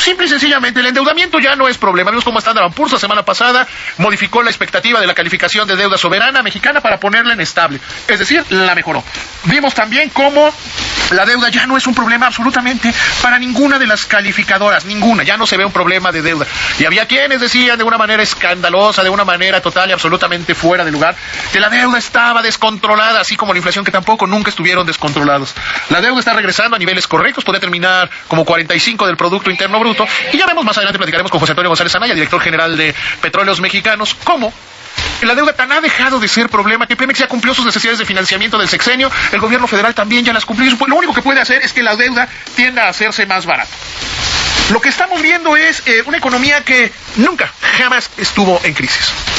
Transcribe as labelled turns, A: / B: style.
A: Simple y sencillamente, el endeudamiento ya no es problema. Vimos cómo Standard & Poor's la semana pasada modificó la expectativa de la calificación de deuda soberana mexicana para ponerla en estable. Es decir, la mejoró. Vimos también cómo la deuda ya no es un problema absolutamente para ninguna de las calificadoras, ninguna. Ya no se ve un problema de deuda. Y había quienes decían de una manera escandalosa, de una manera total y absolutamente fuera de lugar, que la deuda estaba descontrolada, así como la inflación, que tampoco nunca estuvieron descontrolados. La deuda está regresando a niveles correctos, puede terminar como 45 del Producto Interno Bruto, y ya vemos, más adelante platicaremos con José Antonio González Anaya, director general de Petróleos Mexicanos, cómo la deuda tan ha dejado de ser problema que Pemex ya cumplió sus necesidades de financiamiento del sexenio, el gobierno federal también ya las cumplió. Lo único que puede hacer es que la deuda tienda a hacerse más barata. Lo que estamos viendo es una economía que nunca, jamás estuvo en crisis.